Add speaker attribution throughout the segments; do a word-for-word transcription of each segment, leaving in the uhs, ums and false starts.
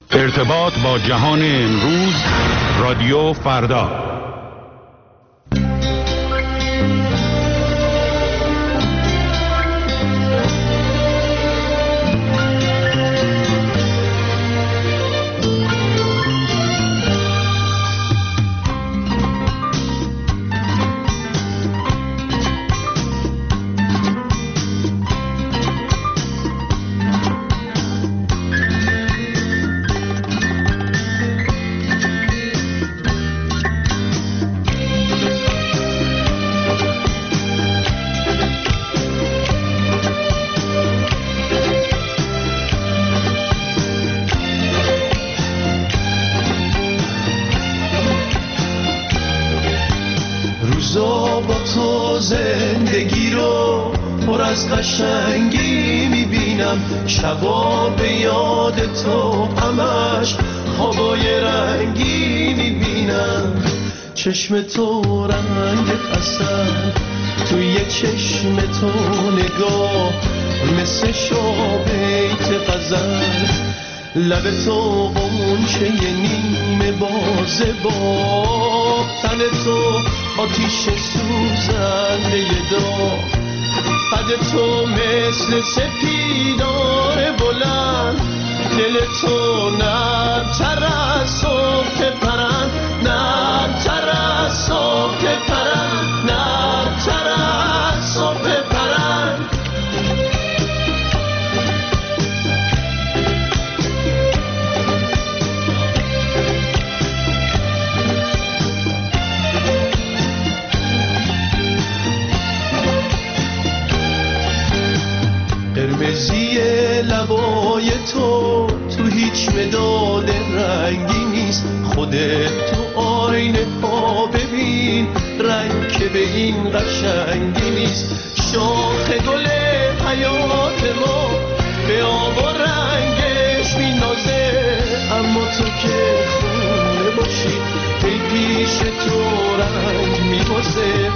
Speaker 1: ارتباط با جهان امروز، رادیو فردا.
Speaker 2: زندگی رو پر از قشنگی میبینم، شبا به یاد تو همش خوابای رنگی میبینم. چشم تو رنگ اصل، توی چشم تو نگاه مثل شابیت غزل، لب تو غنچه نیمه بازه با تن تو آتیش سوزنده داغ، قد تو مثل سپیدار بلند، دل تو نرم‌تر از صبح پرند، نرم‌تر از صبح پرند، نرم‌تر از صبح پرند. قرمزی لبای تو تو هیچ مداد رنگی نیست، خودت تو آینه ها ببین رنگ که به این قشنگی نیست. شاخ گل حیات ما به آب و رنگش مینازه، اما تو که خونه باشی ای پیش تو رنگ میبازه.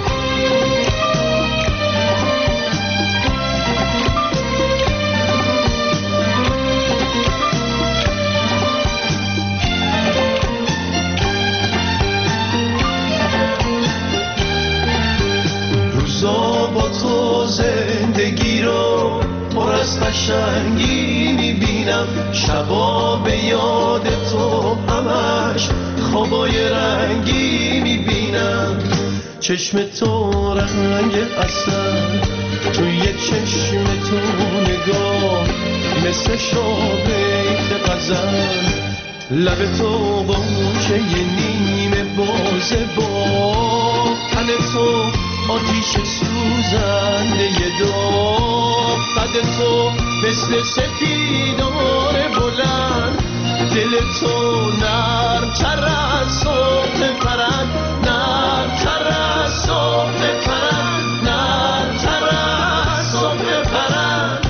Speaker 2: با تو زندگی رو پر از قشنگی میبینم، شبا به یاد تو همش خوابای رنگی میبینم. چشم تو رنگ اصل، توی چشم تو نگاه مثل شابیت غزل، لب تو غنچه نیمه بازه با تن تو آتیش سوزنده داغ، قد تو مثل سپیدار بلند، دل تو نرم‌تر از صبح پرند، نرم‌تر از صبح پرند، نرم‌تر از صبح پرند.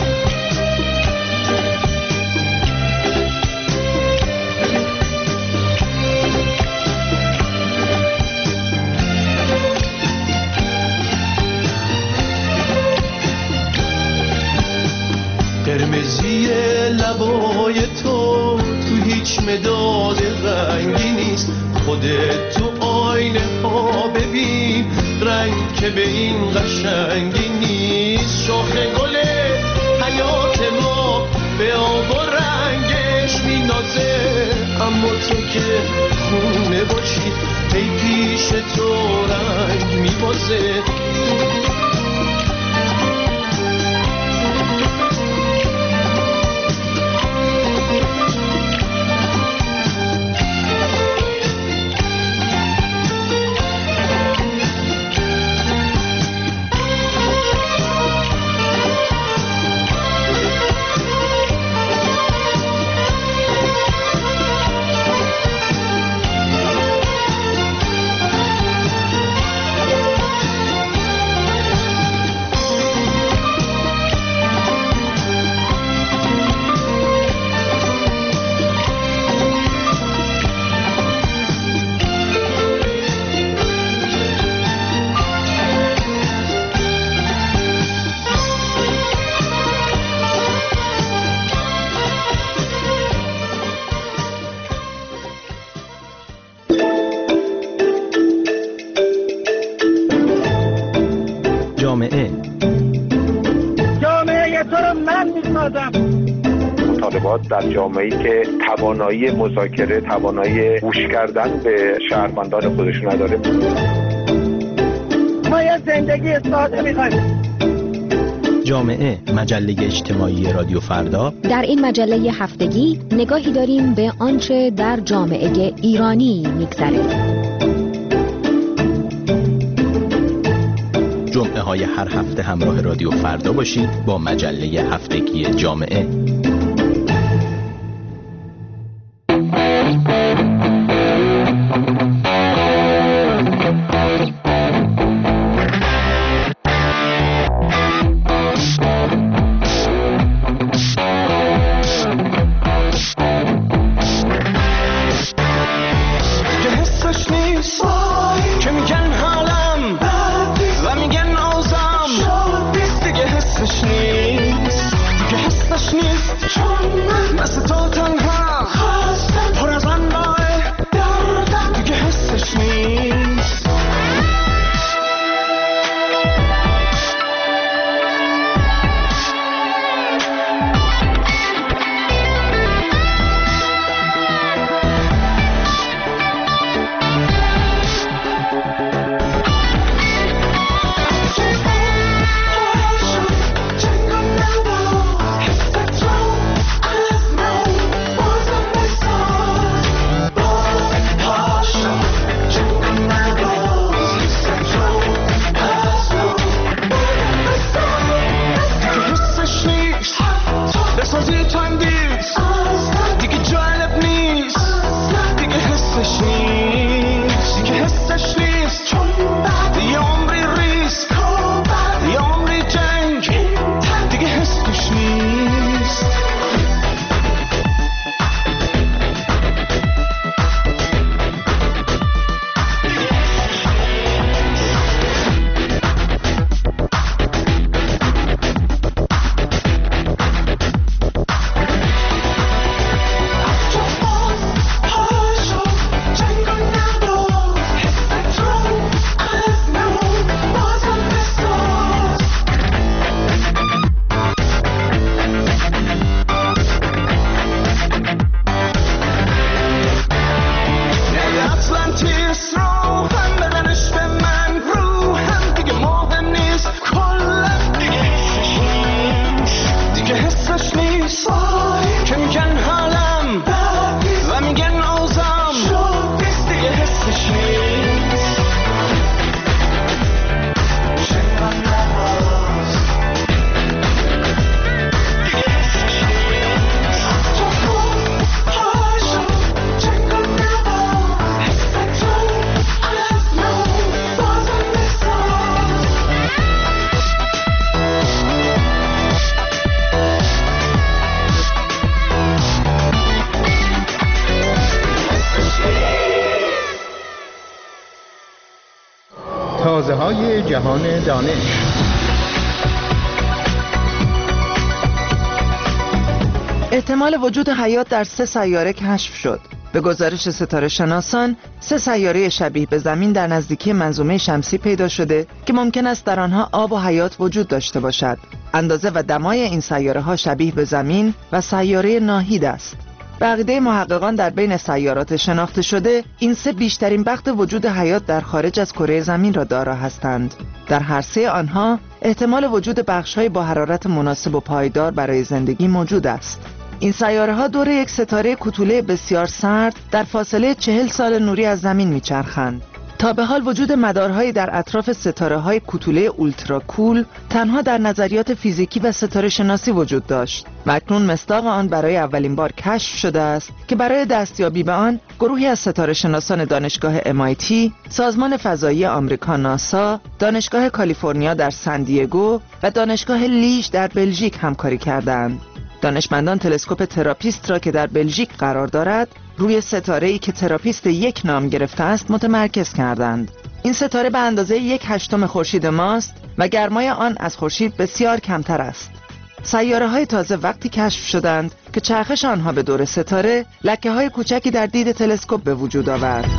Speaker 2: قرمزی لبای تو تو هیچ مداد رنگی نیست، خودت تو آینه ها ببین رنگ که به این قشنگی نیست. شاخ گل حیات ما به آب و رنگش مینازه، اما تو که خونه باشی ای پیش تو رنگ میبازه.
Speaker 3: مطالبات در جامعه‌ای که توانایی مذاکره، توانایی گوش کردن به شهروندان خودش نداره.
Speaker 4: ما یه زندگی ساده می‌خوایم.
Speaker 5: جامعه، مجله اجتماعی رادیو فردا.
Speaker 6: در این مجله هفتگی نگاهی داریم به آنچه در جامعه ایرانی می‌گذره.
Speaker 5: جمعه های هر هفته همراه رادیو فردا باشید با مجله هفتگی جامعه.
Speaker 1: تازه‌های جهان دانش.
Speaker 7: احتمال وجود حیات در سه سیاره کشف شد. به گزارش ستاره شناسان، سه سیاره شبیه به زمین در نزدیکی منظومه شمسی پیدا شده که ممکن است در آنها آب و حیات وجود داشته باشد. اندازه و دمای این سیاره ها شبیه به زمین و سیاره ناهید است. به عقیده محققان در بین سیارات شناخته شده، این سه بیشترین بخت وجود حیات در خارج از کره زمین را دارا هستند. در هر سه آنها احتمال وجود بخش‌های با حرارت مناسب و پایدار برای زندگی موجود است. این سیاره ها دور یک ستاره کوتوله بسیار سرد در فاصله چهل سال نوری از زمین میچرخند. تا به حال وجود مدارهایی در اطراف ستاره های کوتوله اولترا کول تنها در نظریات فیزیکی و ستاره شناسی وجود داشت و اکنون مصداق آن برای اولین بار کشف شده است که برای دستیابی به آن گروهی از ستاره شناسان دانشگاه ام آی تی، سازمان فضایی آمریکا ناسا، دانشگاه کالیفرنیا در سن دیگو و دانشگاه لیژ در بلژیک همکاری کردند. دانشمندان تلسکوپ تراپیست را که در بلژیک قرار دارد روی ستاره‌ای که تراپیست یک نام گرفته است متمرکز کردند. این ستاره به اندازه یک هشتم خورشید ماست و گرمای آن از خورشید بسیار کمتر است. سیاره‌های تازه وقتی کشف شدند که چرخش آنها به دور ستاره لکه‌های کوچکی در دید تلسکوپ به وجود آورد.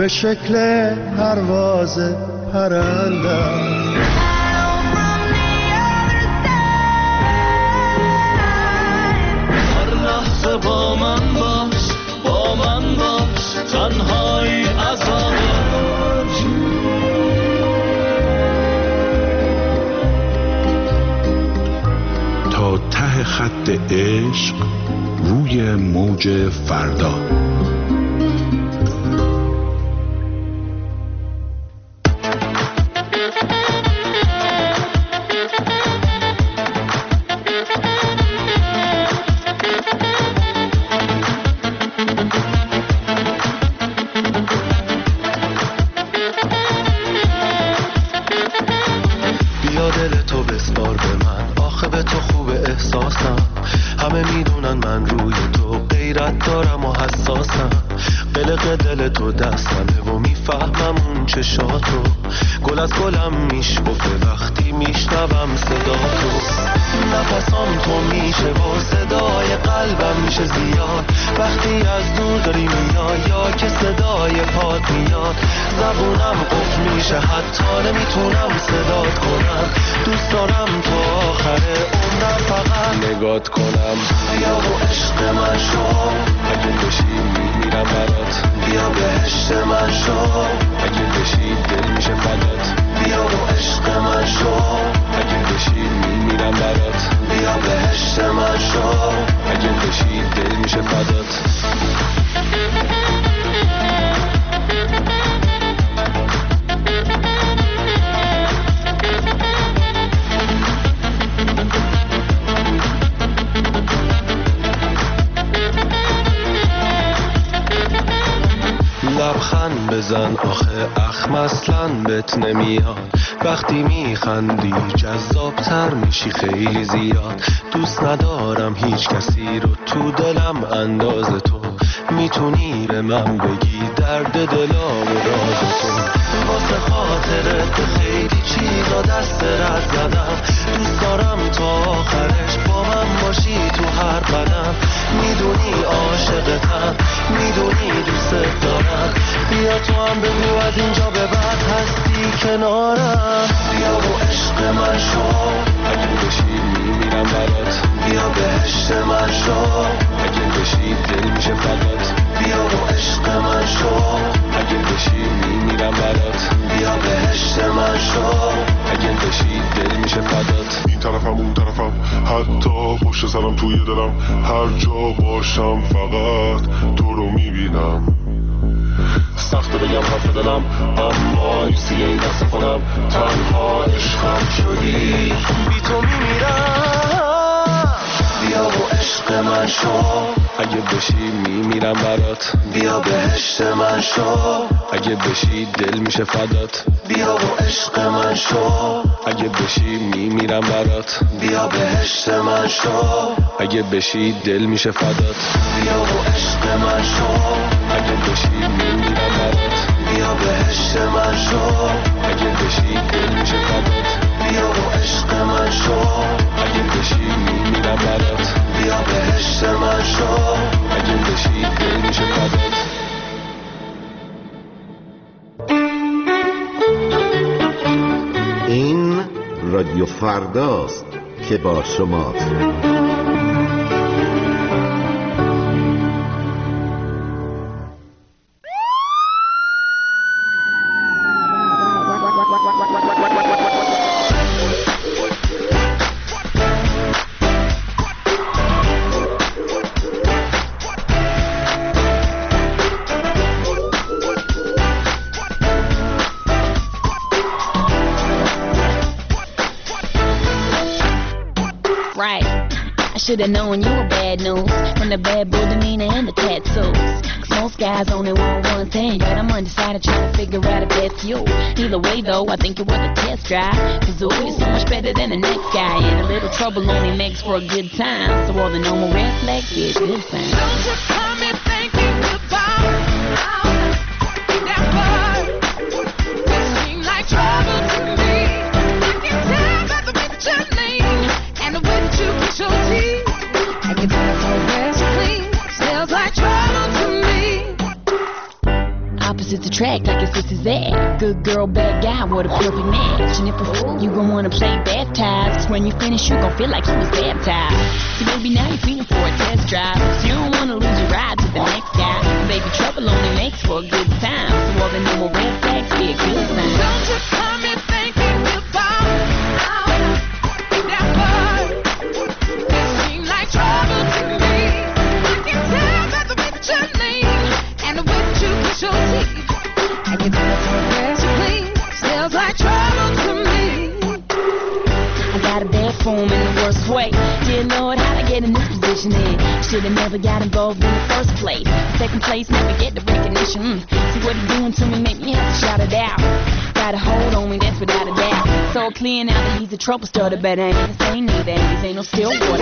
Speaker 2: به شکل پرواز پرندم. هر لحظه با من باش، با من باش، تنهایی عذاب.
Speaker 1: تا ته خط عشق روی موج فردا.
Speaker 2: بیا دل تو بسپار به من، آخه به تو خوب احساسم. همه میدونن من روی تو غیرت دارم و حساسم. قلق دل تو دستمه و میفهمم اون چشاتو. گل از گلم میشکفه وقتی میشنوم صدا تو. نفسام تو میشه و صدای قلبم میشه زیاد وقتی از دور داری میای یا که صدای پات میاد. زبونم قفل میشه حتی نمیتونم صدات کنم. دوست دارم تو آخر عمرم فقط نگات کنم. بیا و عشق من شو، اگه بشی میمیرم برات. بیا بهشت من شو، اگه بشی دل میشه فدات. بیا و عشق من شو، اگه بشی میمیرم برات. بیا بهشت من شو، اگه بشی دل میشه فدات. لبخند بزن آخه اخم اصلا بهت نمیاد. وقتی میخندی جذابتر میشی خیلی زیاد. دوست ندارم هیچ کسی رو تو دلم انداز تو. میتونی به من بگی درد دلا و راز تو. واسه خاطرت خیلی چیزا دست رد زدم. دوست دارم تا آخرش با من باشی تو هر قدم. میدونی عاشقتم، میدونی دوست دارم. بیا تو هم بگو از اینجا به بعد هستی کنارم. بیا و عشق من شو، اگه بشی میمیرم برات. بیا بهشت من شو، اگه بشی دل میشه فدات. بیا و عشق من شو، اگه بشی میمیرم برات. بیا بهشت من شو، اگه بشی دل میشه فدات.
Speaker 8: این طرفم اون طرفم حتی پشت سرم توی دلم. هر جا باشم فقط تو رو میبینم. سخته بگم حرف دلم اما نیستی این دست کنم. تنها عشقم شدی،
Speaker 2: بی تو میمیرم. بیا و عشق من شو، اگه بشی میمیرم برات. بیا بهشت من شو، اگه بشی دل میشه فدات. بیا و عشق من شو، اگه بشی میمیرم برات. بیا بهشت من شو، اگه بشی دل میشه فدات. بیا و عشق من شو، اگه بشی میمیرم برات. بیا بهشت من شو، اگه بشی دل میشه فدات. بیا و عشق من شو، اگه بشی میمیرم برات. بیا بهشت من شو، اگه بشی دل میشه فدات.
Speaker 9: این رادیو فرداست که با شماست.
Speaker 10: Should've known you were bad news from the bad boy demeanor and the tattoos. Cause most guys only want one thing, but I'm undecided trying to figure out if that's you. Either way though, I think it was a test drive. Cause ooh, you're so much better than the next guy, and a little trouble only makes for a good time. So all the normal red flags is good sign.
Speaker 11: Don't you come in thinking about never. You seem like trouble to me. I can tell by the way that you lean and the way that you kiss your teeth. I can tell so rest clean. Smells like trouble to me.
Speaker 10: Opposites attract. act like your sister's that. Good girl, bad guy, what a perfect match. And if a fool, you gon' wanna play baptized. Cause when you finish, you gon' feel like you was baptized. So baby, now you're feeling for a test drive. So you don't wanna lose your ride to the next guy. And baby, trouble only makes for a good time. So all the normal red flags be a good sign.
Speaker 11: Don't you come in thinking you're bound. That word, it seems like trouble to me. I can tell by the way that your name and the way that you push your teeth. I can tell from where you clean. Smells like trouble to me.
Speaker 10: I got a bad form in the worst way. Dear Lord, how'd I get in this position then? Should've never got involved in the first place. Second place, never get the recognition. Mm. See what he's doing to me, make me have to shout it out. Got a hold on me, that's without a doubt. So clear now that he's a trouble starter, but I ain't the same neither. These ain't no still water.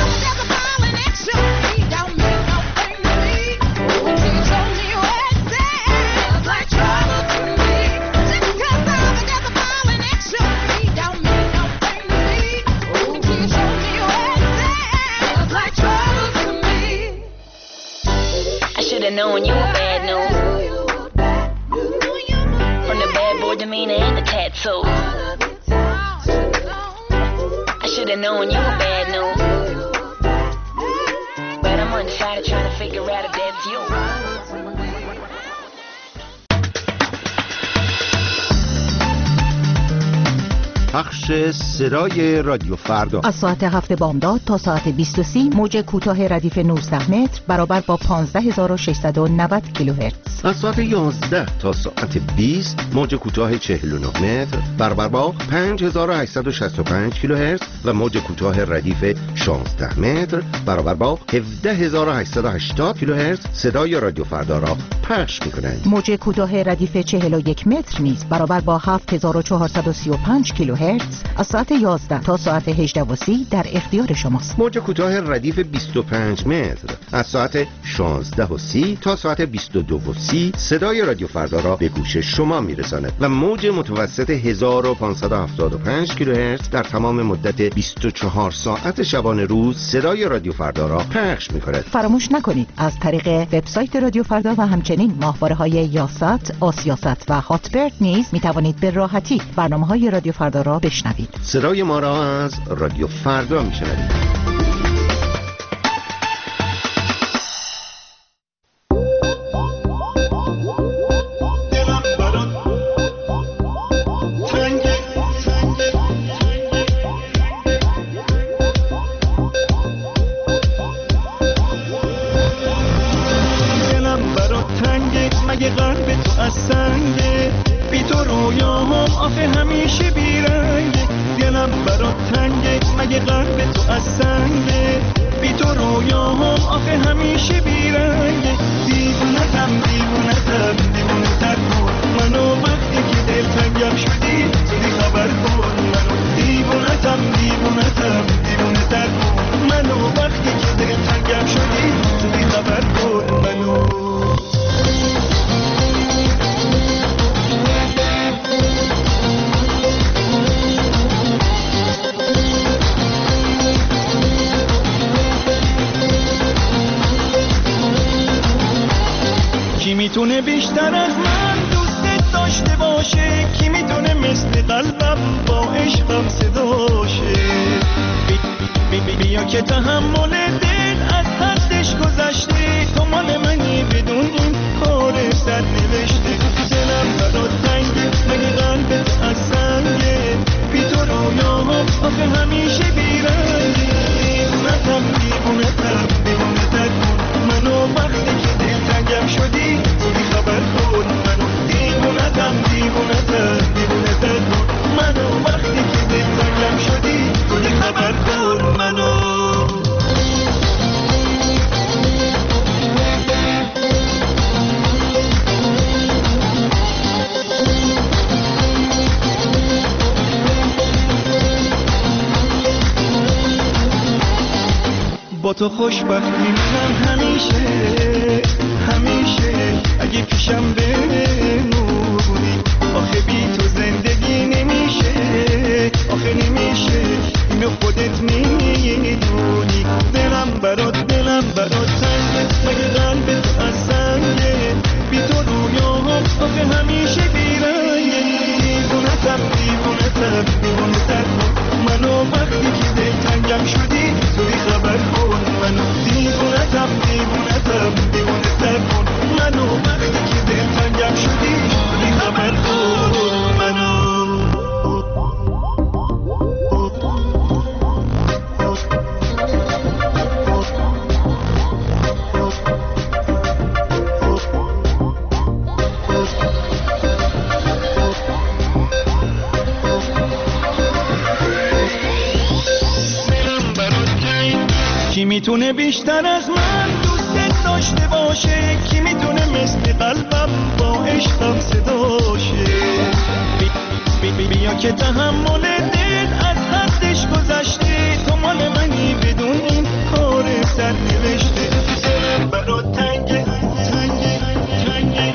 Speaker 10: Knowing you were bad news. From the bad boy demeanor and the tattoos. I should've known you were bad news. But I'm undecided trying to figure out if that's you.
Speaker 9: پخش صدای رادیو فردا
Speaker 12: از ساعت هفت بامداد تا ساعت بیست و سه موج کوتاه ردیف نوزده متر برابر با پانزده هزار و ششصد و نود کیلوهرتز.
Speaker 9: از ساعت یازده تا ساعت بیست موج کوتاه چهل و نه متر برابر با پنج هزار و هشتصد و شصت و پنج کیلوهرتز و موج کوتاه ردیف شانزده متر برابر با هفده هزار و هشتصد و هشتاد کیلوهرتز صدای رادیو فردا را پخش می‌کنند.
Speaker 12: موج کوتاه ردیف چهل و یک متر نیز برابر با هفت هزار و چهارصد و سی و پنج کیلوهرتز از ساعت یازده تا ساعت هجده و سی در اختیار شماست.
Speaker 9: موج کوتاه ردیف بیست و پنج متر از ساعت شانزده و سی تا ساعت بیست و دو و سی صدای رادیو فردا را به گوش شما میرساند و موج متوسط هزار و پانصد و هفتاد و پنج کیلوهرتز در تمام مدت بیست و چهار ساعت شبانه روز صدای رادیو فردا را پخش می‌کند.
Speaker 12: فراموش نکنید از طریق وبسایت رادیو فردا و همچنین ماهواره‌های یاست، آسیاست و هاتبرد نیز می‌توانید به راحتی برنامه‌های رادیو فردا را بشنوید.
Speaker 9: صدای ما را از رادیو فردا میشنوید.
Speaker 2: میتونه بیشتر از من دوست داشته باشه؟ کی میتونه مثل قلبم با عشقم صداشه؟ بی بی بی بیا که تحمل دل از حدش گذشته، تو مال منی بدون این کار سر نوشته. دلم برات تنگه مگه قلبت از سنگه؟ بی تو رویاهم آخه همیشه بیرنگه. دیوونتم دیوونتم دیوونتت کن منو وقتی که دلتنگم شدی بی خبر کن منو. دیوونتم دیوونتم دیوونتت کن منو وقتی که دلتنگم شدی بی خبر کن منو. با تو خوشبختی میشم همیشه همیشه اگه پیشم بمونی. آخه بی تو زندگی نمیشه آخه نمیشه اینو خودت میدونی. دلم برات دلم برات تنگه مگه قلبت از سنگه؟ بی تو رویاهم آخه همه
Speaker 13: میتونه بیشتر از من دوست داشته باشه؟ کی میتونه مثل قلبم با عشقم صداشه؟ بی بی بیا که تحمل دل از حدش گذشته، تو مال منی بدون این کار سر نوشته. دلم برات تنگه تنگه تنگه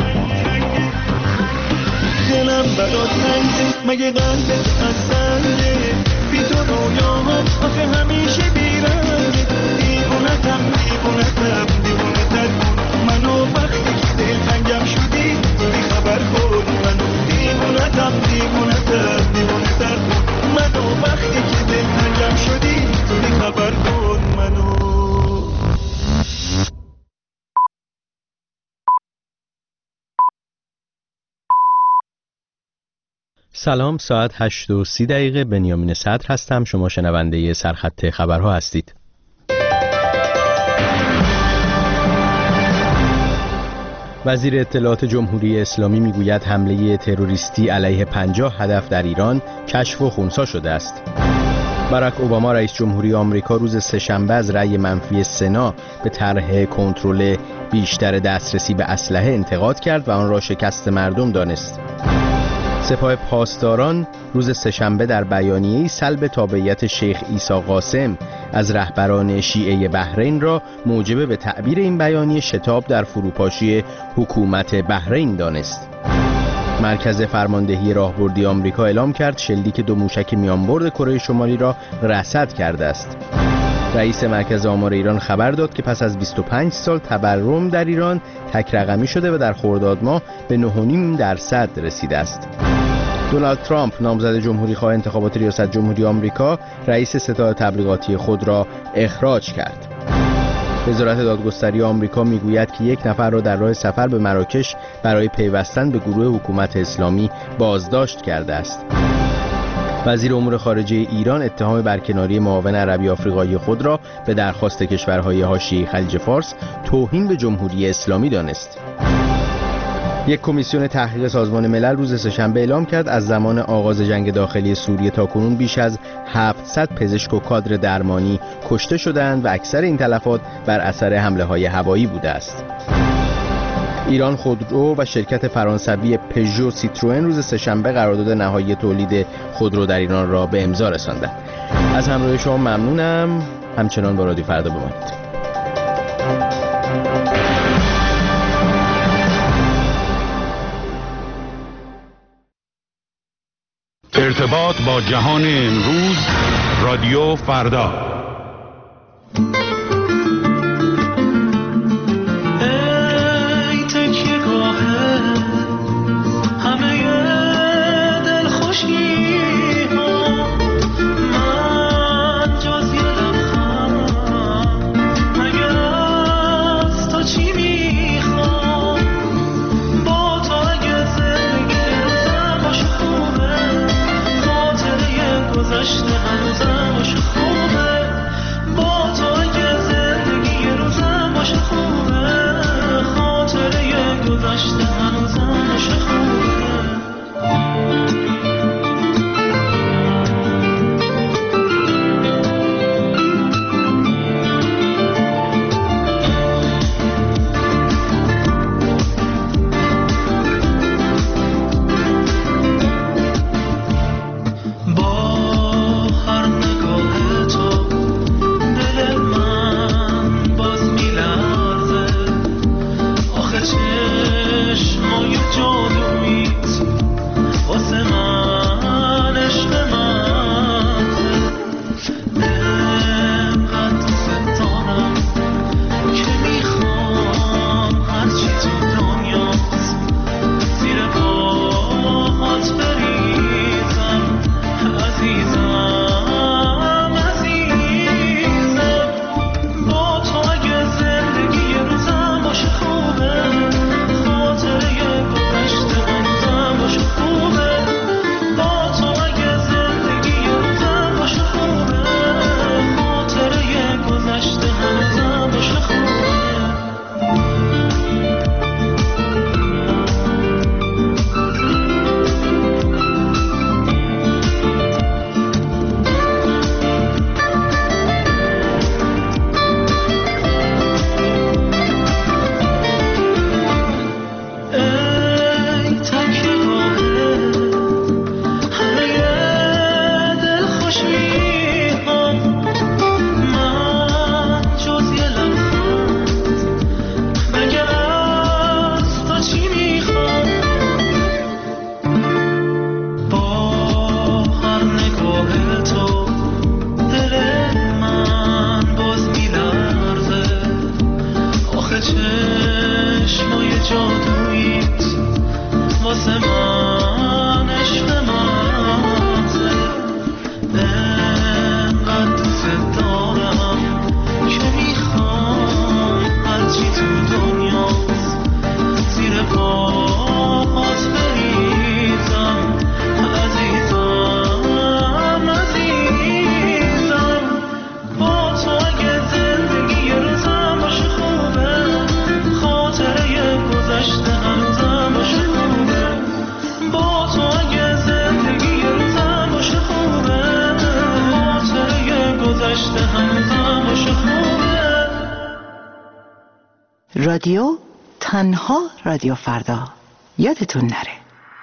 Speaker 13: دلم برات تنگه، مگه قلبت از سنگه؟ بی تو رویاهام آخه همیشه بیرنگه. دیوونتم دیوونتم دیوونه تر کن منو، وقتی که دل تنگم شدی بی خبر کن منو. دیوونتم دیوونتم دیوونه تر کن منو، وقتی که دل تنگم شدی بی خبر کن منو.
Speaker 5: سلام، ساعت هشت و سی دقیقه. بنیامین صدر هستم. شما شنونده سرخط خبرها هستید. وزیر اطلاعات جمهوری اسلامی میگوید حمله تروریستی علیه پنجاه هدف در ایران کشف و خنثی شده است. باراک اوباما رئیس جمهوری آمریکا روز سه‌شنبه از رأی منفی سنا به طرح کنترل بیشتر دسترسی به اسلحه انتقاد کرد و آن را شکست مردم دانست. سپاه پاسداران روز سه‌شنبه در بیانیه‌ای سلب تابعیت شیخ عیسی قاسم از رهبران شیعه بحرین را موجب به تعبیر این بیانیه شتاب در فروپاشی حکومت بحرین دانست. مرکز فرماندهی راهبردی آمریکا اعلام کرد شلیک دو موشک میانبرد کره شمالی را رصد کرده است. رئیس مرکز آمار ایران خبر داد که پس از بیست و پنج سال تورم در ایران تک رقمی شده و در خرداد ماه به نه و نیم درصد رسیده است. دونالد ترامپ نامزد جمهوری خواه انتخابات ریاست جمهوری آمریکا رئیس ستاد تبلیغاتی خود را اخراج کرد. وزارت دادگستری آمریکا میگوید که یک نفر را در راه سفر به مراکش برای پیوستن به گروه حکومت اسلامی بازداشت کرده است. وزیر امور خارجه ایران اتهام برکناری معاون عربی آفریقایی خود را به درخواست کشورهای حاشیه خلیج فارس توهین به جمهوری اسلامی دانست. یک کمیسیون تحقیق سازمان ملل روز سه‌شنبه اعلام کرد از زمان آغاز جنگ داخلی سوریه تاکنون بیش از هفتصد پزشک و کادر درمانی کشته شدند و اکثر این تلفات بر اثر حمله‌های هوایی بوده است. ایران خودرو و شرکت فرانسوی پژو سیتروئن روز سه‌شنبه قرارداد نهایی تولید خودرو در ایران را به امضا رساندند. از همراهی شما ممنونم. همچنان با رادیو فردا بمانید.
Speaker 1: ارتباط با جهان امروز، رادیو فردا.
Speaker 13: ای تکیه گاه همه دلخوشی ها، من جز یه لبخند مگر از تو چی میخوام؟ با تو اگه زندگی باشه خوبه، خاطره گذشته هنوزم باشه خوبه. با تو اگه
Speaker 12: رادیو تنها رادیو فردا، یادتون نره.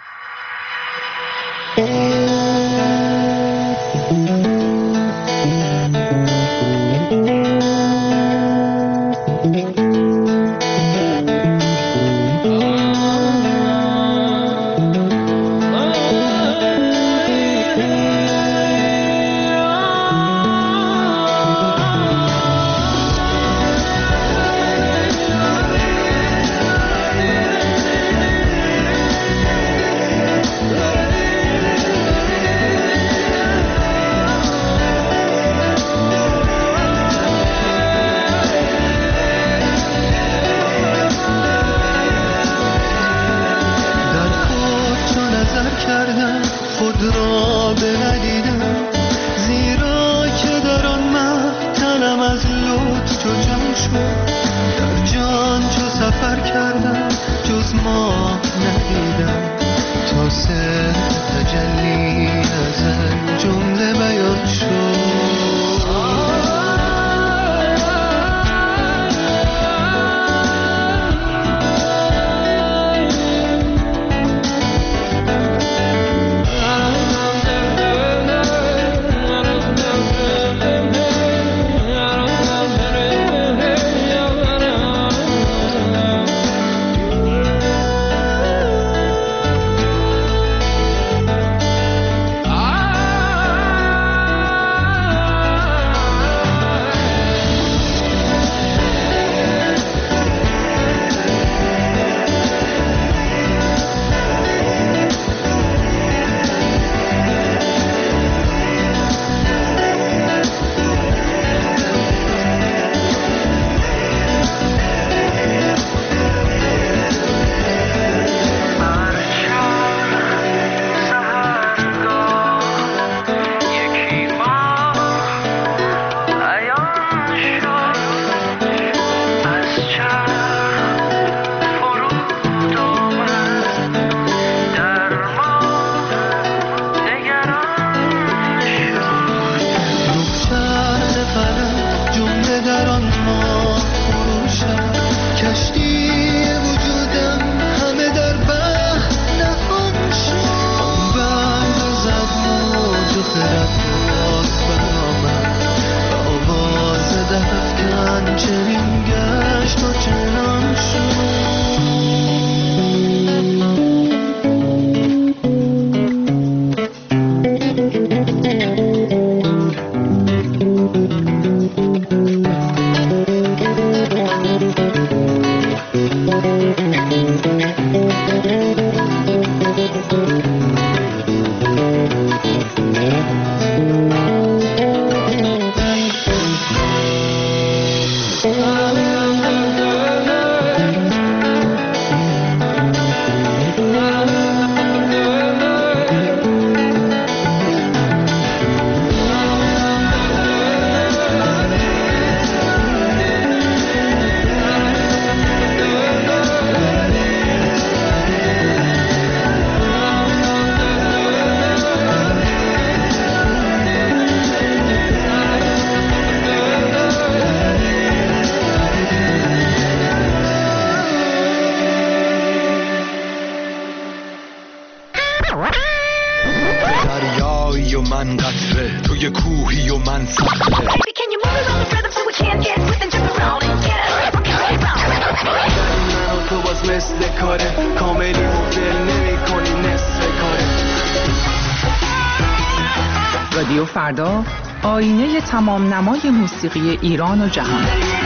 Speaker 14: رادیو فردا، آینه تمام نمای موسیقی ایران و جهان.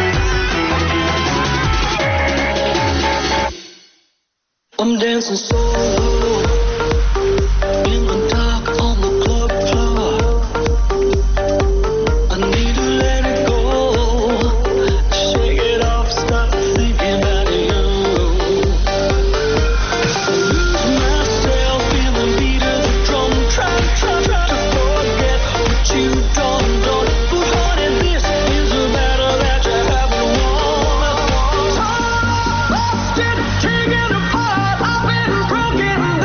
Speaker 14: I'm dancing solo in the dark on the club floor. I need to let it go, shake it off, stop thinking about you. Lose myself in the beat of the drum, try, try, try to forget what you done, done. But honey, this is a battle that you haven't won. Still taking apart. Broken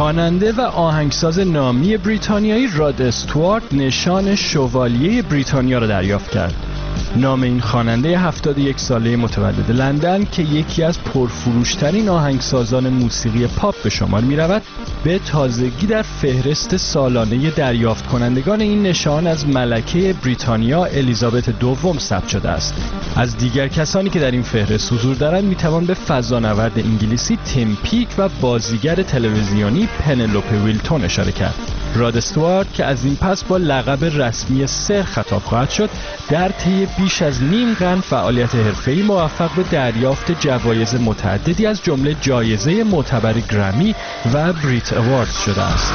Speaker 15: خواننده و آهنگساز نامی بریتانیایی راد استوارت نشان شوالیه بریتانیا را دریافت کرد. نام این خواننده هفتاد و یک ساله متولد لندن که یکی از پرفروشترین آهنگسازان موسیقی پاپ به شمار می رود، به تازگی در فهرست سالانه دریافت کنندگان این نشان از ملکه بریتانیا الیزابت دوم ثبت شده است. از دیگر کسانی که در این فهرست حضور دارند می توان به فضانورد انگلیسی تیم پیک و بازیگر تلویزیونی پنلوپه ویلتون اشاره کرد. راد استوارت که از این پس با لقب رسمی سر خطاب خواهد شد، در طی بیش از نیم قرن فعالیت حرفه‌ای موفق به دریافت جوایز متعددی از جمله جایزه معتبر گرمی و بریت اواردز شده است.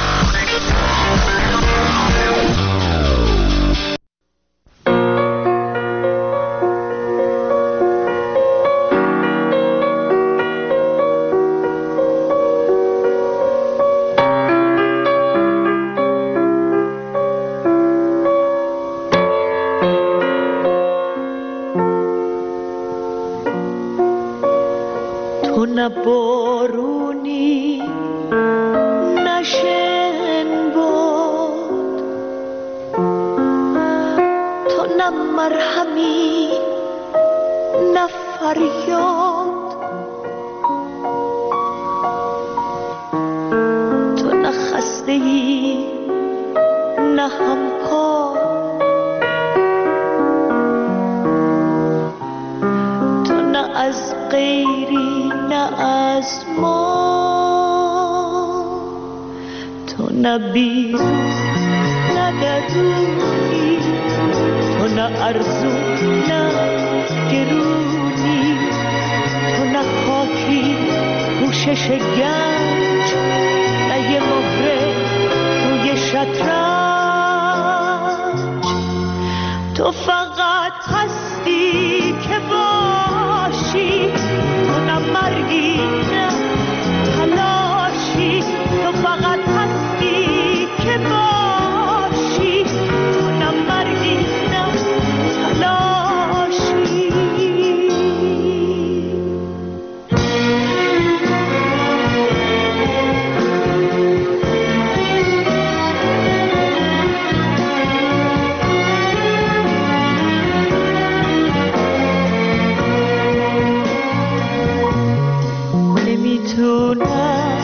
Speaker 16: نه بارونی نشن باد، تو نه مرهمی نه فریاد، تو نه خسته‌ای نه همپا، تو نه از غیری نه از ما، تو نه بیرون نه درونی، تو نه ارزو نه گرونی، تو نه خاکی پوشش گنج، نه یه مهره روی شطرنج، تو فقط هستی که باشی، تو نه مرگی نه تلاشی، تو فقط هستی که باشی، تو نه مرگی نه تلاشی. نمیتونم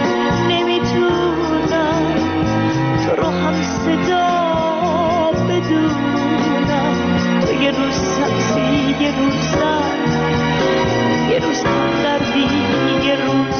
Speaker 16: نمیتونم تو رو هم صدا بدونم، تو یه روز سبزی یه روز زن، یه روز دردی یه روز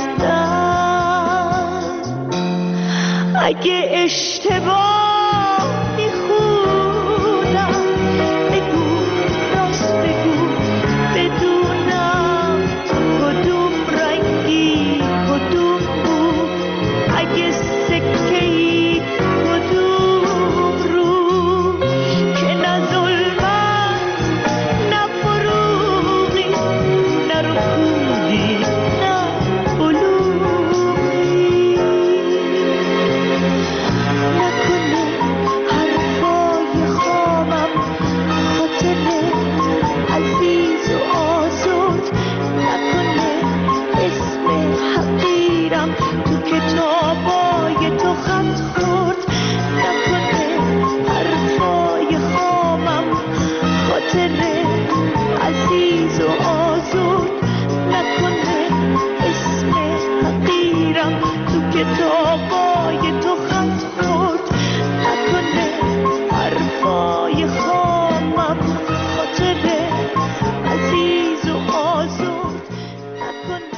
Speaker 16: درد، اگه اشتباه میخونم بگو راست بگو بدونم تو کدوم رنگی کدوم بود، اگه سکه‌ای کدوم رو، که نه ظلمت نه فروغی نه رکودی نه بلوغی، نکنه حرفای خوابم خاطر عزیز و آزاد، نکنه اسم حقیرم تو کتابای تو خط خورد، نکنه حرفای خوابم خاطر عزیز و آزاد، نکنه اسم حقیرم تو کتابای تو خط خورد، نکنه حرفای خوابم خاطر عزیز و آزاد، نکنه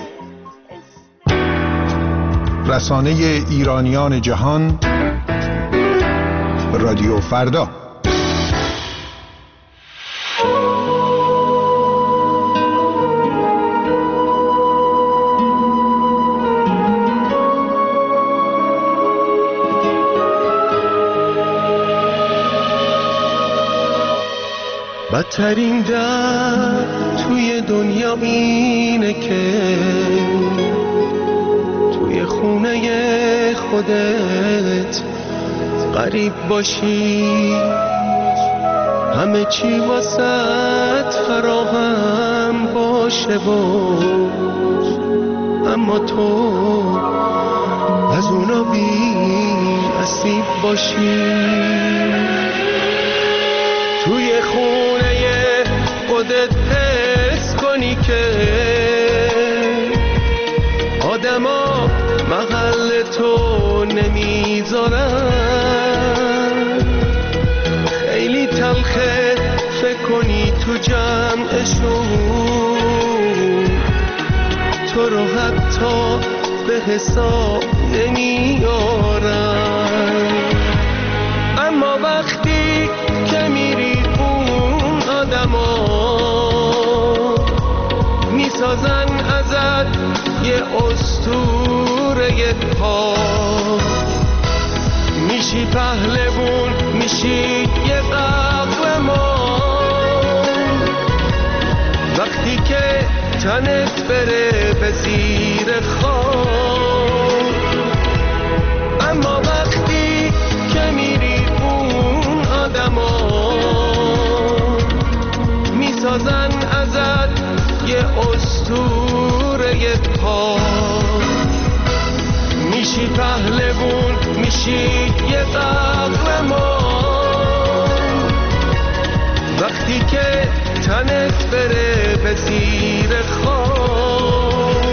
Speaker 17: رسانه ایرانیان جهان، رادیو فردا.
Speaker 2: بدترین در توی دنیا اینه که توی خونه خودت غریب باشی، همه چی واسط فراهم باشه و اما تو از اونا بی نصیب باشی. توی خونه خودت حس کنی که آدما محل تو نمیذارن. خیلی تلخه فکر کنی تو جمعشون تو رو حتی به حساب نمیارن. اما وقتی که میری اون آدما میسازن ازت یه اسطوره پاک. میشی پهلوون، میشی یه قهرمان. وقتی که تنت بره به زیر خاک. اما وقتی که میری اون آدما میسازن ازت یه اسطوره پاک. میشی پهلوون، میشی یه قهرمان. وقتی که تنت بره به زیر خاک.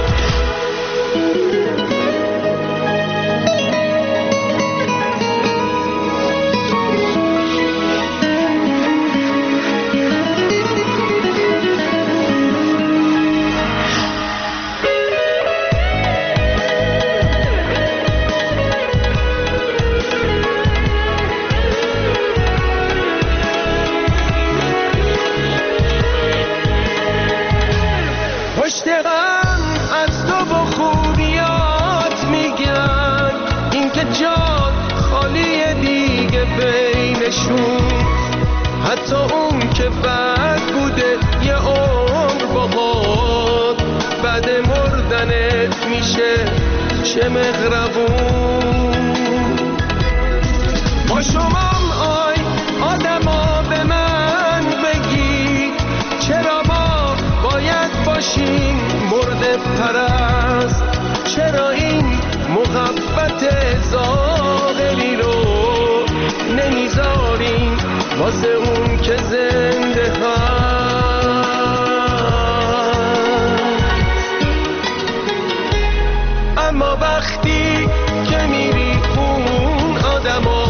Speaker 2: حتی اون که بد بوده یه عمر باهات بعد مردنت میشه چه مغربون. با شمام آی آدما به من بگی چرا ما باید باشیم مرد پرست. چرا این محبت ظاهری رو نمیذاریم واسه اون که زنده هست. اما وقتی که میری اون آدما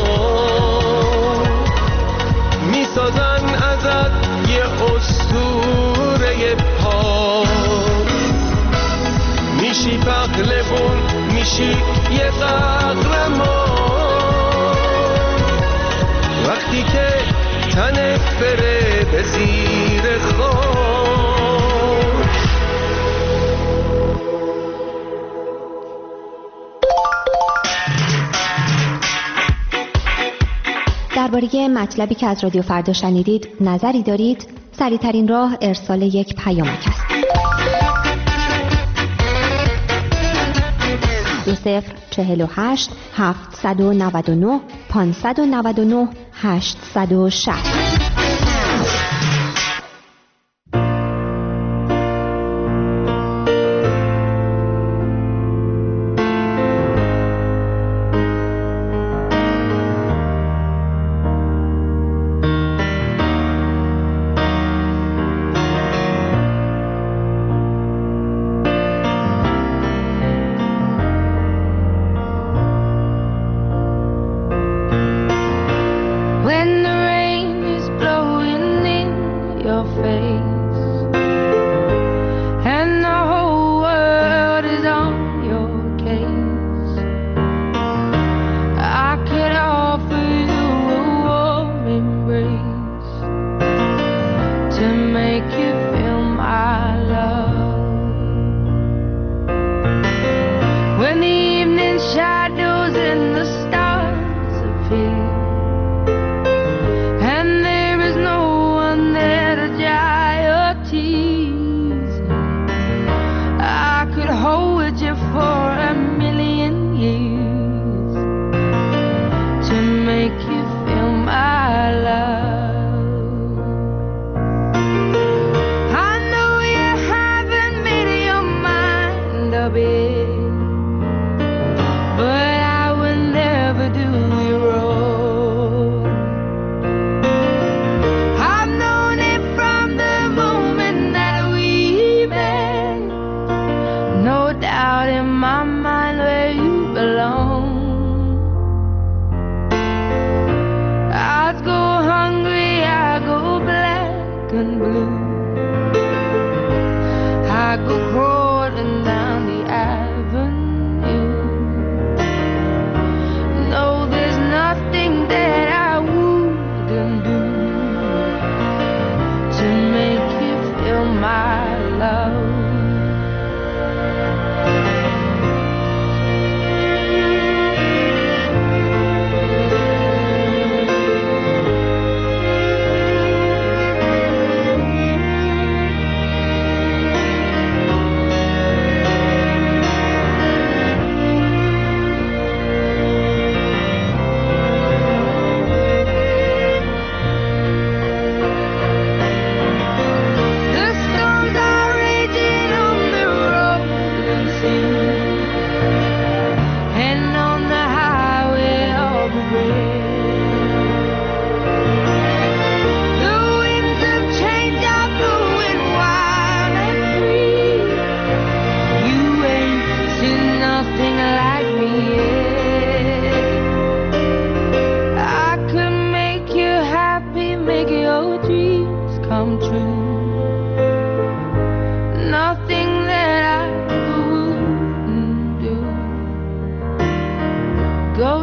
Speaker 2: میسازن ازت یه اسطوره پاک. میشی پهلوون، میشی یه قهرمان. وقتی که تنت بره به زیر خاک.
Speaker 6: درباره مطلبی که از رادیو فردا شنیدید نظری دارید؟ سریع‌ترین راه ارسال یک پیامک است. دو صفر چهل و هشت هفتصد و نود و نه پانصد و نود و نه هشتصد و شصت.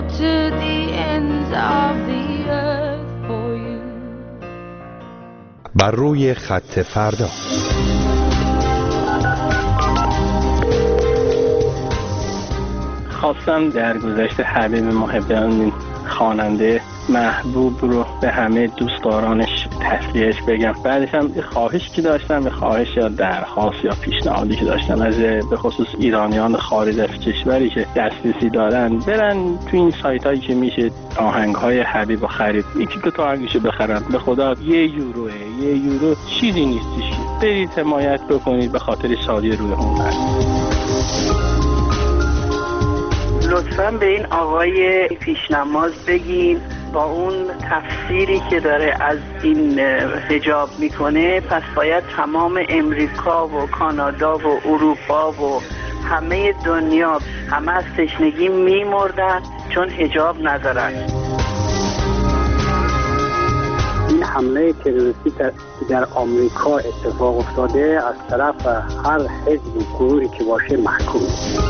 Speaker 16: to the ends of the earth for you.
Speaker 18: بر روی خط فردا.
Speaker 19: خواستم در گذشته حبیب محبیان خواننده محبوب رو به همه دوستدارانش تسلیهش بگم. بعدش هم خواهش که داشتم، به خواهش یا درخواست یا پیشنهادی که داشتم از به خصوص ایرانیان خارج از کشوری که دسترسی دارن برن تو این سایت هایی که میشه آهنگ های حبیب رو خرید، یکی دو تا آهنگشو بخرن. به خدا یه یوروه، یه یورو چیزی نیستش. برید حمایت بکنید به خاطر شادی روح هنر.
Speaker 20: لطفاً به این آقای پیشنماز بگین با اون تفسیری که داره از این حجاب میکنه پس باید تمام امریکا و کانادا و اروپا و همه دنیا همه از تشنگی میمردن چون حجاب ندارن.
Speaker 21: این حمله تروریستی که در آمریکا اتفاق افتاده از طرف هر حزب و گروهی که باشه محکوم.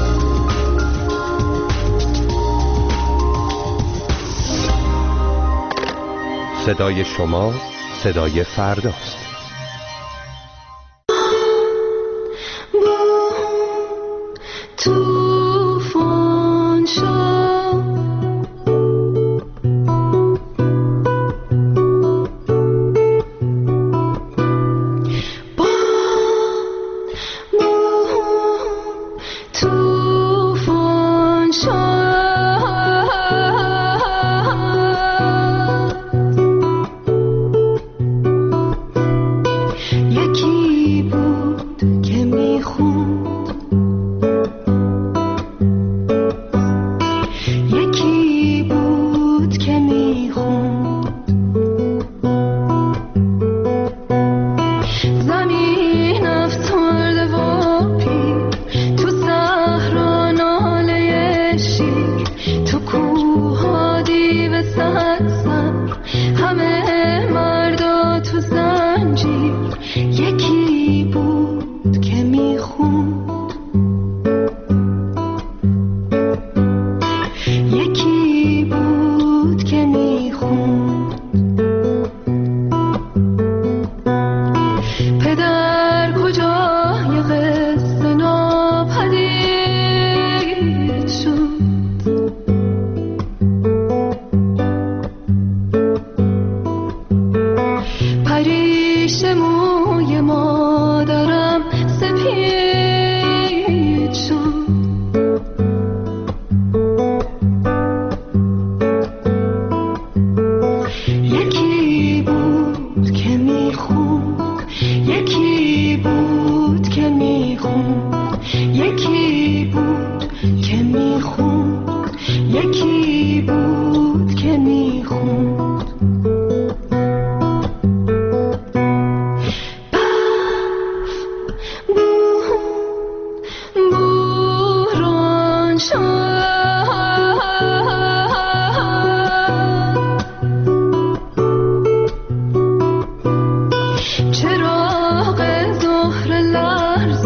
Speaker 18: صدای شما صدای فرداست.
Speaker 16: طوفان شد با طوفان شد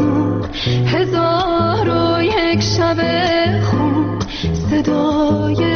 Speaker 16: هزار و یک شب خون صدای